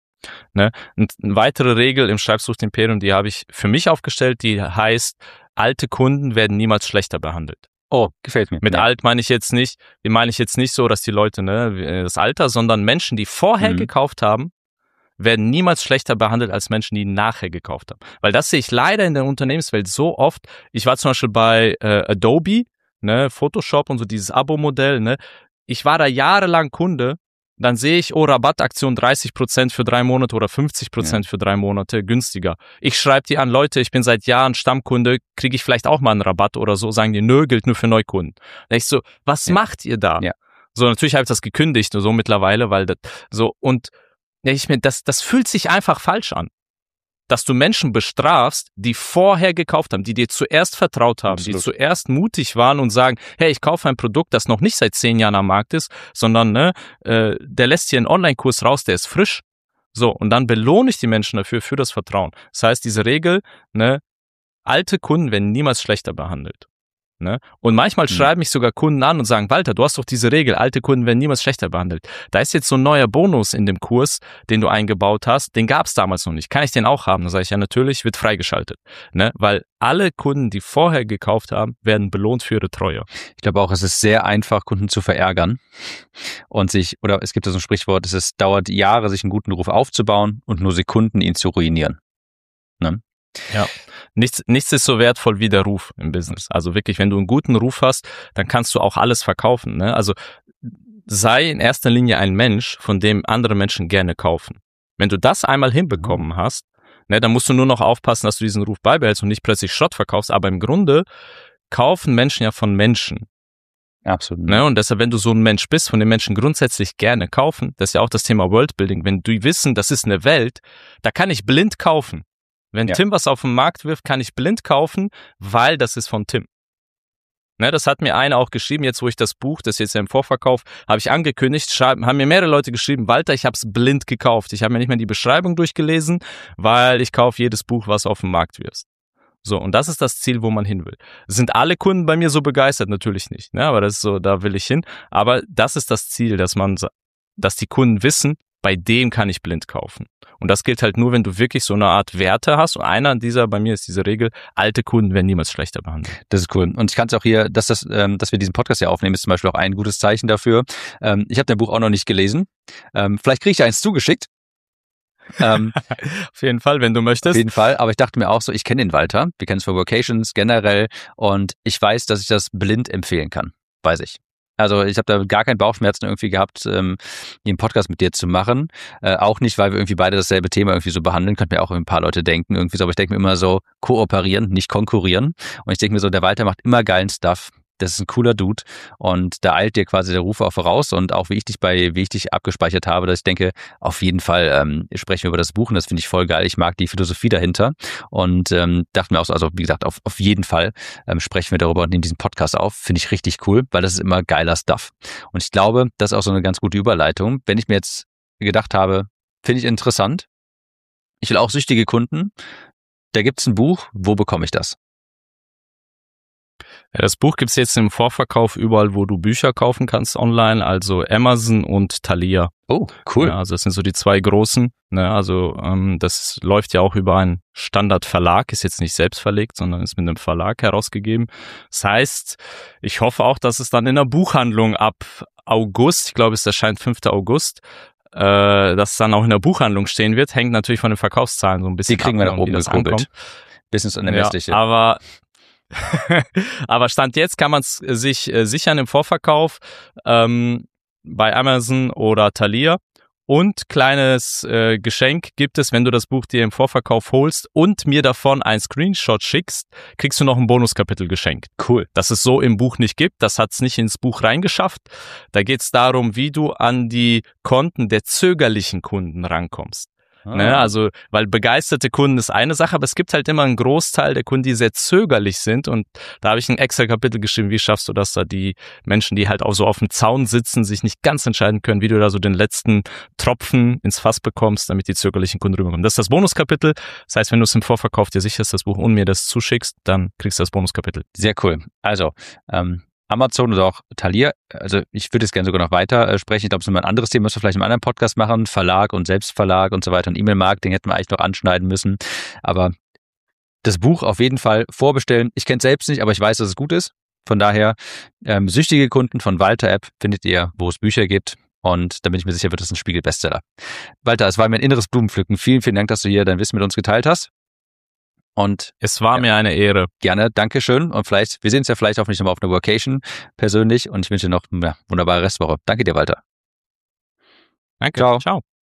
Ne? Und eine weitere Regel im Schreibsucht-Imperium, die habe ich für mich aufgestellt, die heißt, alte Kunden werden niemals schlechter behandelt. Oh, gefällt mir. Mit ja. alt meine ich jetzt nicht, die meine ich jetzt nicht so, dass die Leute, ne, das Alter, sondern Menschen, die vorher mhm. gekauft haben, werden niemals schlechter behandelt als Menschen, die nachher gekauft haben. Weil das sehe ich leider in der Unternehmenswelt so oft. Ich war zum Beispiel bei äh, Adobe, ne, Photoshop und so dieses Abo-Modell, ne. Ich war da jahrelang Kunde, dann sehe ich, oh, Rabattaktion dreißig Prozent für drei Monate oder fünfzig Prozent ja. für drei Monate günstiger. Ich schreibe die an, Leute, ich bin seit Jahren Stammkunde, kriege ich vielleicht auch mal einen Rabatt oder so, sagen die, nö, gilt nur für Neukunden. Da ich so, was ja. macht ihr da? Ja. So, natürlich habe ich das gekündigt, so mittlerweile, weil das so, und ja, ich mir, das, das fühlt sich einfach falsch an. Dass du Menschen bestrafst, die vorher gekauft haben, die dir zuerst vertraut haben, Absolut. die zuerst mutig waren und sagen, hey, ich kaufe ein Produkt, das noch nicht seit zehn Jahren am Markt ist, sondern ne, äh, der lässt hier einen Online-Kurs raus, der ist frisch. So, und dann belohne ich die Menschen dafür, für das Vertrauen. Das heißt, diese Regel, ne, alte Kunden werden niemals schlechter behandelt. Ne? Und manchmal mhm. schreiben mich sogar Kunden an und sagen, Walter, du hast doch diese Regel, alte Kunden werden niemals schlechter behandelt. Da ist jetzt so ein neuer Bonus in dem Kurs, den du eingebaut hast, den gab es damals noch nicht. Kann ich den auch haben? Da sage ich, ja natürlich, wird freigeschaltet. Ne? Weil alle Kunden, die vorher gekauft haben, werden belohnt für ihre Treue. Ich glaube auch, es ist sehr einfach, Kunden zu verärgern und sich, oder es gibt ja so ein Sprichwort, es ist, dauert Jahre, sich einen guten Ruf aufzubauen und nur Sekunden, ihn zu ruinieren. Ne? Ja, nichts, nichts ist so wertvoll wie der Ruf im Business. Also wirklich, wenn du einen guten Ruf hast, dann kannst du auch alles verkaufen. Ne? Also sei in erster Linie ein Mensch, von dem andere Menschen gerne kaufen. Wenn du das einmal hinbekommen hast, ne, dann musst du nur noch aufpassen, dass du diesen Ruf beibehältst und nicht plötzlich Schrott verkaufst. Aber im Grunde kaufen Menschen ja von Menschen. Absolut. Ne? Und deshalb, wenn du so ein Mensch bist, von den Menschen grundsätzlich gerne kaufen, das ist ja auch das Thema Worldbuilding. Wenn du wissen, das ist eine Welt, da kann ich blind kaufen. Wenn ja. Tim was auf den Markt wirft, kann ich blind kaufen, weil das ist von Tim. Ne, das hat mir einer auch geschrieben, jetzt wo ich das Buch, das ist jetzt im Vorverkauf, habe ich angekündigt, schreiben, haben mir mehrere Leute geschrieben, Walter, ich habe es blind gekauft. Ich habe mir nicht mehr die Beschreibung durchgelesen, weil ich kaufe jedes Buch, was auf den Markt wirft. So, und das ist das Ziel, wo man hin will. Sind alle Kunden bei mir so begeistert? Natürlich nicht, ne? Aber das ist so, da will ich hin. Aber das ist das Ziel, dass man, dass die Kunden wissen, bei dem kann ich blind kaufen. Und das gilt halt nur, wenn du wirklich so eine Art Werte hast. Und einer dieser, bei mir ist diese Regel, alte Kunden werden niemals schlechter behandelt. Das ist cool. Und ich kann es auch hier, dass das, ähm, dass wir diesen Podcast hier aufnehmen, ist zum Beispiel auch ein gutes Zeichen dafür. Ähm, ich habe dein Buch auch noch nicht gelesen. Ähm, vielleicht kriege ich eins zugeschickt. ähm, auf jeden Fall, wenn du möchtest. Auf jeden Fall, aber ich dachte mir auch so, ich kenne den Walter, wir kennen es für Vocations generell und ich weiß, dass ich das blind empfehlen kann, weiß ich. Also ich habe da gar keinen Bauchschmerzen irgendwie gehabt, ähm, einen Podcast mit dir zu machen. Äh, auch nicht, weil wir irgendwie beide dasselbe Thema irgendwie so behandeln, könnten mir auch ein paar Leute denken irgendwie so, aber ich denke mir immer so, kooperieren, nicht konkurrieren. Und ich denke mir so, der Walter macht immer geilen Stuff. Das ist ein cooler Dude und da eilt dir quasi der Ruf auch voraus und auch wie ich dich bei, wie ich dich abgespeichert habe, dass ich denke, auf jeden Fall ähm, sprechen wir über das Buch und das finde ich voll geil. Ich mag die Philosophie dahinter und ähm, dachte mir auch so, also wie gesagt, auf, auf jeden Fall ähm, sprechen wir darüber und nehmen diesen Podcast auf. Finde ich richtig cool, weil das ist immer geiler Stuff. Und ich glaube, das ist auch so eine ganz gute Überleitung. Wenn ich mir jetzt gedacht habe, finde ich interessant, ich will auch süchtige Kunden, da gibt es ein Buch, wo bekomme ich das? Ja, das Buch gibt's jetzt im Vorverkauf überall, wo du Bücher kaufen kannst online, also Amazon und Thalia. Oh, cool. Ja, also das sind so die zwei großen. Ne? Also ähm, das läuft ja auch über einen Standardverlag, ist jetzt nicht selbst verlegt, sondern ist mit einem Verlag herausgegeben. Das heißt, ich hoffe auch, dass es dann in der Buchhandlung ab August, ich glaube es erscheint fünfter August, äh, dass es dann auch in der Buchhandlung stehen wird, hängt natürlich von den Verkaufszahlen so ein bisschen ab. Die kriegen wir nach oben gekurbelt. Business unermessliche. Ja, aber aber Stand jetzt kann man es sich äh, sichern im Vorverkauf ähm, bei Amazon oder Thalia. Und kleines äh, Geschenk gibt es, wenn du das Buch dir im Vorverkauf holst und mir davon ein Screenshot schickst, kriegst du noch ein Bonuskapitel geschenkt. Cool. Das es so im Buch nicht gibt, das hat es nicht ins Buch reingeschafft. Da geht es darum, wie du an die Konten der zögerlichen Kunden rankommst. Ah. Ne, also, weil begeisterte Kunden ist eine Sache, aber es gibt halt immer einen Großteil der Kunden, die sehr zögerlich sind und da habe ich ein extra Kapitel geschrieben, wie schaffst du das, da die Menschen, die halt auch so auf dem Zaun sitzen, sich nicht ganz entscheiden können, wie du da so den letzten Tropfen ins Fass bekommst, damit die zögerlichen Kunden rüberkommen. Das ist das Bonuskapitel, das heißt, wenn du es im Vorverkauf dir sicherst, das Buch und mir das zuschickst, dann kriegst du das Bonuskapitel. Sehr cool. Also, ähm, Amazon oder auch Thalia, also ich würde jetzt gerne sogar noch weiter äh, sprechen. Ich glaube, es ist immer ein anderes Thema, müssen wir vielleicht in einem anderen Podcast machen. Verlag und Selbstverlag und so weiter und E-Mail-Marketing hätten wir eigentlich noch anschneiden müssen. Aber das Buch auf jeden Fall vorbestellen. Ich kenne es selbst nicht, aber ich weiß, dass es gut ist. Von daher, ähm, süchtige Kunden von Walter App findet ihr, wo es Bücher gibt. Und da bin ich mir sicher, wird es ein Spiegel-Bestseller. Walter, es war mir ein inneres Blumenpflücken. Vielen, vielen Dank, dass du hier dein Wissen mit uns geteilt hast. Und es war ja, mir eine Ehre. Gerne, Dankeschön. Und vielleicht, wir sehen uns ja vielleicht hoffentlich nochmal auf einer Workation persönlich. Und ich wünsche dir noch eine wunderbare Restwoche. Danke dir, Walter. Danke. Ciao. Ciao.